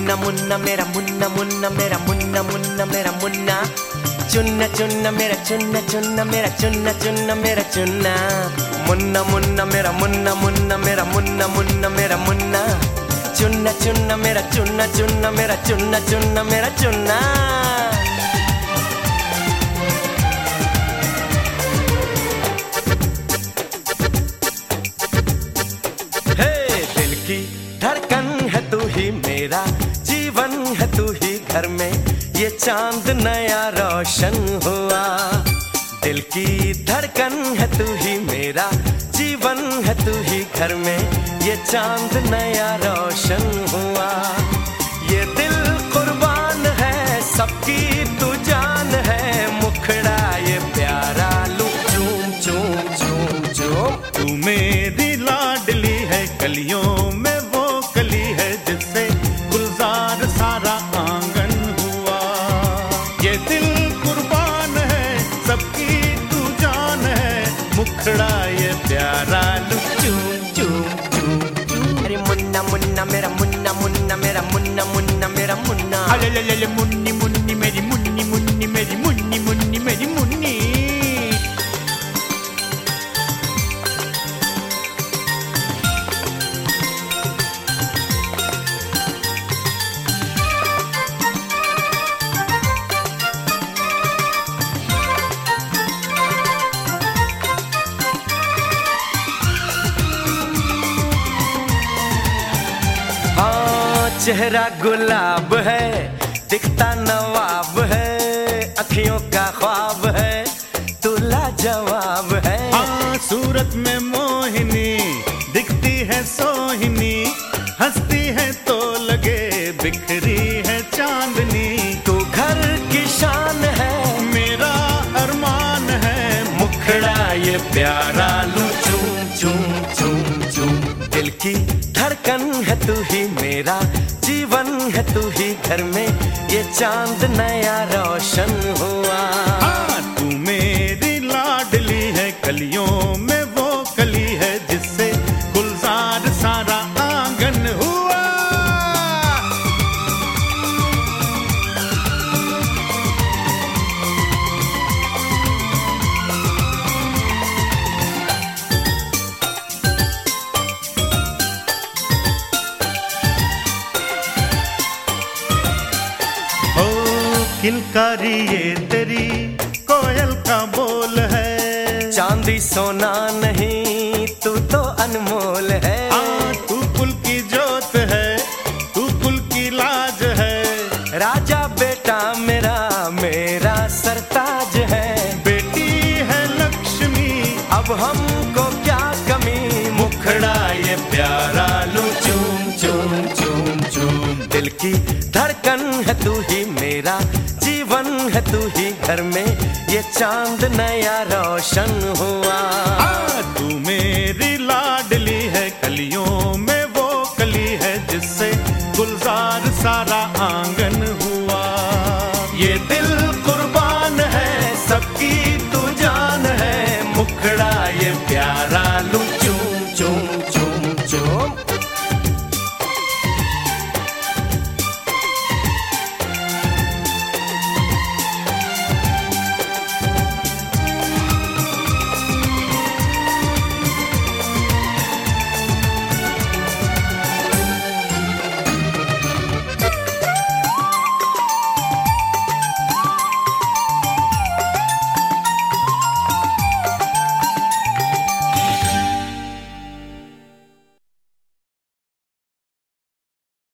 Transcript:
मुन्ना मुन्ना मेरा मुन्ना मुन्ना मेरा मुन्ना मुन्ना मेरा मुन्ना, चुन्ना चुन्ना मेरा चुन्ना चुन्ना मेरा चुन्ना चुन्ना मेरा चुन्ना, मुन्ना मुन्ना मेरा मुन्ना मुन्ना मेरा मुन्ना मुन्ना मेरा मुन्ना, चुन्ना चुन्ना मेरा चुन्ना चुन्ना मेरा चुन्ना चुन्ना मेरा चुन्ना। हे दिल की धड़कन है तू ही मेरा जीवन है तू ही घर में ये चांद नया रोशन हुआ। दिल की धड़कन है तू ही मेरा जीवन है तू ही घर में ये चांद नया रोशन हुआ। ये दिल कुर्बान है सबकी तू जान है, मुखड़ा ये प्यारा लू चूम चूम चूम चूम। तू मेरी लाडली है कलियों में वो कली है जिससे गुलजार सारा आंगन हुआ। ये दिल कुर्बान है सबकी तू जान है, मुखड़ा ये प्यारा लू चूम चूम चूम चूम। अरे मुन्ना मुन्ना मेरा मुन्ना मुन्ना मेरा मुन्ना मुन्ना मेरा मुन्ना, अले मुन्नी मुन्नी मेरी मुन्नी मुन्नी मेरी मुन्नी मुन्नी मेरी मुन्नी। चेहरा गुलाब है दिखता नवाब है, अखियों का ख्वाब है तू लाजवाब है। हाँ सूरत में मोहिनी दिखती है सोहिनी, हंसती है तो लगे बिखरी है चांदनी। तू घर की शान है मेरा अरमान है, मुखड़ा ये प्यारा लू चूम चूम चूम चूम। दिल की धड़कन है तू ही मेरा जीवन है तू ही घर में ये चांद नया रोशन हुआ। हाँ तू मेरी लाडली है कलियों में वो कली है जिससे गुलजार सारा आंगन हुआ। किलकारी ये तेरी कोयल का बोल है, चांदी सोना नहीं तू तो अनमोल है। तू कुल की जोत है तू कुल की लाज है, राजा बेटा मेरा मेरा सरताज है। बेटी है लक्ष्मी अब हमको क्या कमी, मुखड़ा ये प्यारा लू चूम चूम चूम चूम। दिल की धड़कन है तू ही मेरा जीवन है तू ही घर में ये चांद नया रोशन हुआ। तू मेरी लाडली है कलियों में वो कली है जिससे गुलजार सारा